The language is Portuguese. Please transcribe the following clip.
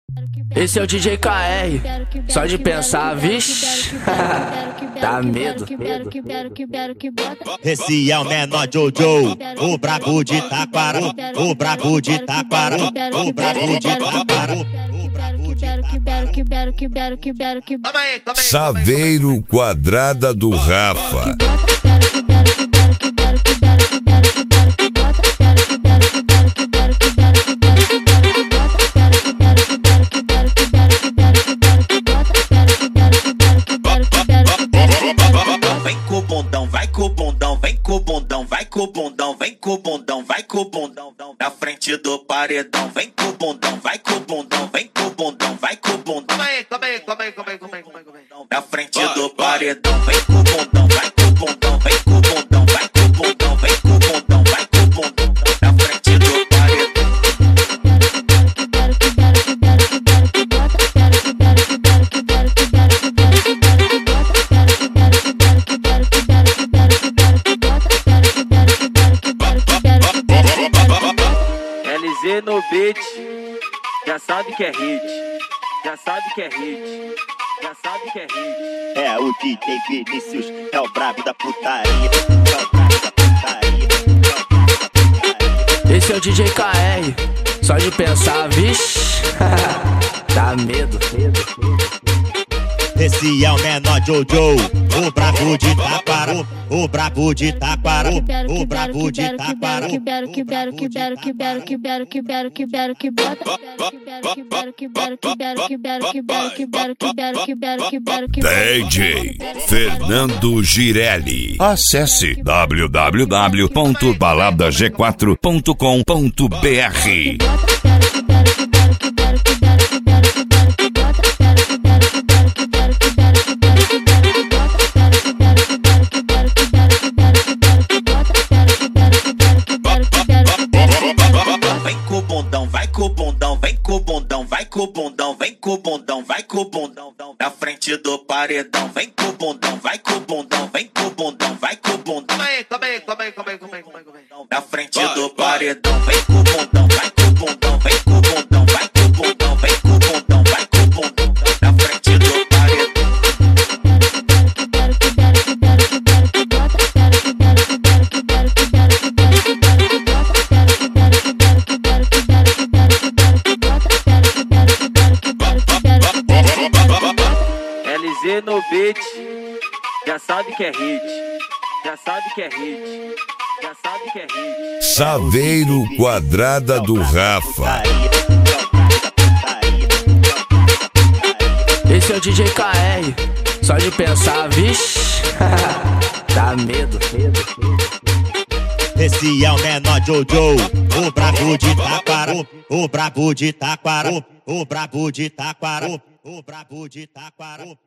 Esse é o DJ KR, só de pensar, vixe, dá medo. Esse é o menor Jojo, o brabo de Taquara, o brabo de Taquara, o brabo de Taquara. Saveiro Quadrada do Rafa. Vem com o bundão, vai com o bundão, vem com o bundão, vai com o bundão, vem com o bundão, vai com o bundão, na frente do paredão, vem com o bundão, vai com o bundão, vem com o bundão, vai com o bundão, na frente do paredão, vem com o bundão, vai com o bundão, vem com o bundão, vai com o bundão, vem com o bundão, vai com o bundão, na frente do paredão. LZ no beat, já sabe que é hit, já sabe que é hit, já sabe que é hit. É o DJ Vinícius, é o brabo da putaria, é o brabo da putaria, é o brabo da putaria. Esse é o DJ KR, só de pensar, vixe, dá medo. Esse é o menor Jojo, o brabo de Taquara, o brabo de Taquara, o brabo de Taquara. DJ Fernando Girelli. Acesse www.baladag4.com.br. Vem com o bundão, vai com o bundão, vem com o bundão, vai com o bundão, vem com o bundão, vai com o bundão, na frente do paredão, vem com o bundão, vai com o bundão, vem com o bundão, vai com o bundão, na frente do paredão, vem com o bundão, vai com o bundão, vem com o bundão, vai com o bundão, vem com o bundão, vai com o bundão, na frente do paredão. LZ no beat, já sabe que é hit, já sabe que é hit, já sabe que é hit. Saveiro Quadrada do Rafa. Esse é o DJ KR, só de pensar, vixe, dá medo. Esse é o menor Jojo, o brabo de Taquara, o brabo de Taquara, o brabo de Taquara, o brabo de Taquara.